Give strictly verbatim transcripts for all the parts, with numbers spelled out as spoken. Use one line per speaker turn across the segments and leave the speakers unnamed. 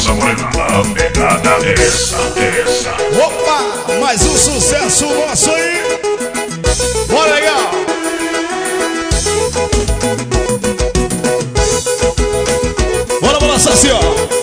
Nossa morena, a pegada é essa, essa.
Opa, mais um sucesso nosso aí. Bora, legal. Bora balançar assim, ó.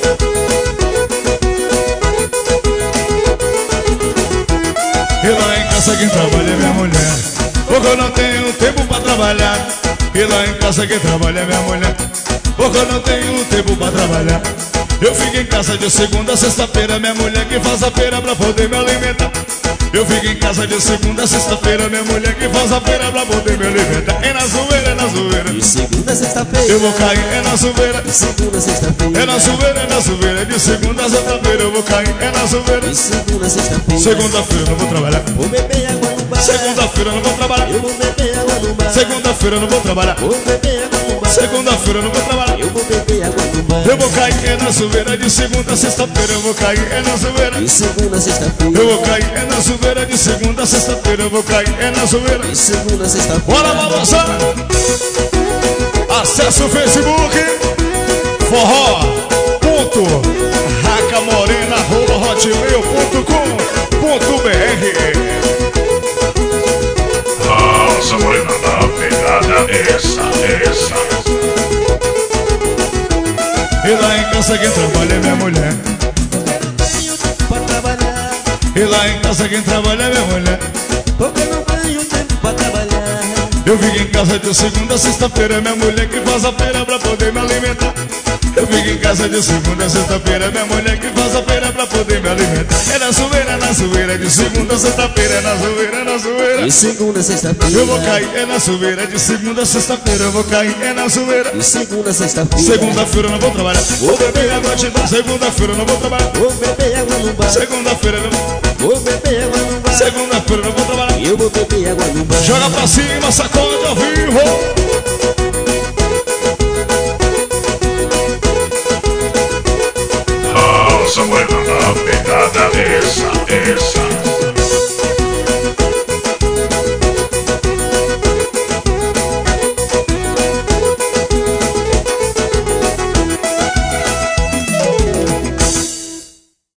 E lá em casa quem trabalha é minha mulher, porque eu não tenho tempo pra trabalhar. E lá em casa quem trabalha é minha mulher, porque eu não tenho tempo pra trabalhar. Eu fico em casa de segunda a sexta-feira, minha mulher que faz a feira pra poder me alimentar. Eu fico em casa de segunda a sexta-feira, minha mulher que faz a feira pra poder me alimentar. É na zoeira, é na zoeira.
De segunda a sexta-feira
Eu vou cair, é na zoeira.
De segunda a sexta-feira
É na zoeira, é na zoeira. De segunda a sexta-feira eu vou cair, é na zoeira.
De segunda a sexta-feira
Segunda-feira eu não vou trabalhar.
Vou beber água no bar.
Segunda-feira eu não vou trabalhar.
Eu vou beber água no bar.
Segunda-feira eu não vou trabalhar.
Vou beber água no bar.
Segunda-feira eu não vou trabalhar.
Eu vou beber água no bar.
Eu vou cair, é na zoeira. De segunda a sexta-feira eu vou cair, é na zoeira.
De segunda a sexta-feira
Eu vou cair, é na zoeira. De segunda a sexta-feira eu vou cair, é na zoeira.
De segunda a sexta-feira
Bora balançar. Acesse o Facebook Forró ponto racamorena arroba hotmail ponto com ponto br.
Nossa morena, a pegada é essa, essa.
E lá em casa quem trabalha é minha mulher.
tenho tempo pra trabalhar.
E lá em casa quem trabalha é minha mulher.
Porque eu não tenho tempo pra trabalhar.
Eu fico em casa de segunda a sexta-feira, é minha mulher que faz a feira pra poder me alimentar. Eu fico em casa de segunda a sexta-feira, é minha mulher que faz a feira pra poder me alimentar. É na zoeira, é na zoeira. De segunda a sexta-feira, é na zoeira, é na zoeira.
De segunda a sexta-feira
Eu vou cair, é na zoeira. De segunda a sexta-feira eu vou cair, é na zoeira.
De segunda a sexta-feira
Segunda-feira eu não vou trabalhar. Vou beber água de bar. Segunda-feira eu não vou trabalhar.
Vou beber água no bar.
Segunda-feira eu não.
Vou beber água no bar.
Segunda-feira eu não vou trabalhar.
Eu vou beber água no bar.
Joga pra cima, sacode ao vivo.
Nossa morena, a pegada é essa, essa.